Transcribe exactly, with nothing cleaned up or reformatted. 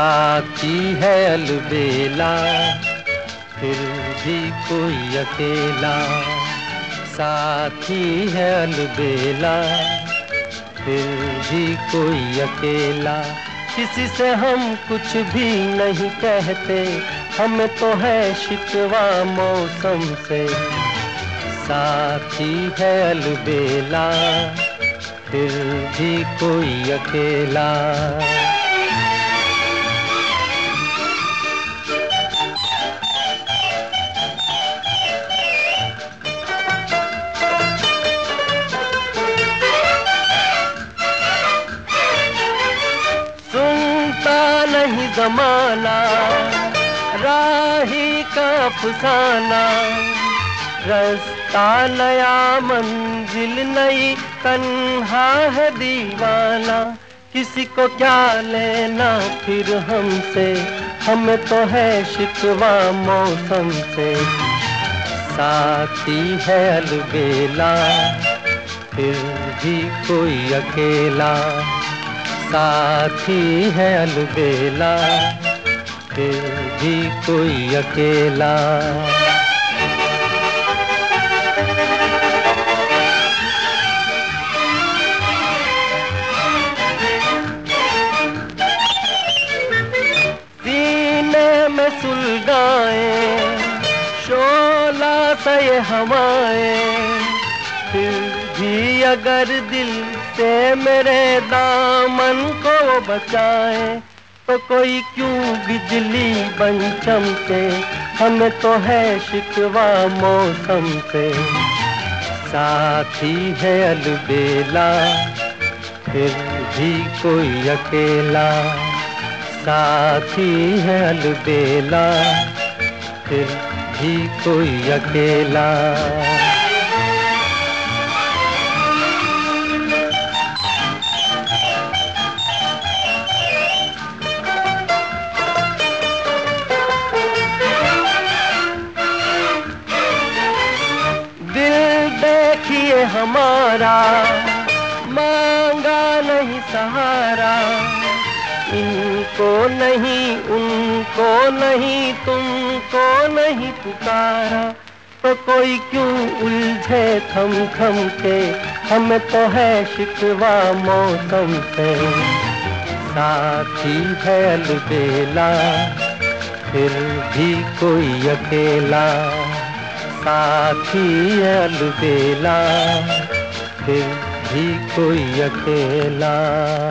साथी है अलबेला, फिर भी कोई अकेला। साथी है अलबेला, फिर भी कोई अकेला। किसी से हम कुछ भी नहीं कहते, हमें तो है शिकवा मौसम से। साथी है अलबेला, फिर भी कोई अकेला। सुनता नहीं ज़माना राही का अफसाना, रास्ता नया मंजिल नई, तन्हा है दीवाना। किसी को क्या लेना फिर हमसे, हमें तो है शिकवा मौसम से। साथी है अलबेला, फिर भी कोई अकेला। साथी है अलबेला, फिर भी कोई अकेला। में सुलगाए शोला सा ये हवाएं, फिर भी अगर दिल से मेरे दामन को बचाए, तो कोई क्यों बिजली बन चमके, हमें तो है शिकवा मौसम से। साथी है अलबेला, फिर भी कोई अकेला। साथी है अलबेला, फिर भी कोई अकेला। दिल देखिए हमारा, मांगा नहीं सहारा। इनको नहीं उनको नहीं तुमको नहीं पुकारा, तो कोई क्यों उलझे थम थम के, हमें तो है शिकवा मौसम से। साथी है अलबेला, फिर भी कोई अकेला। साथी है अलबेला, फिर भी कोई अकेला।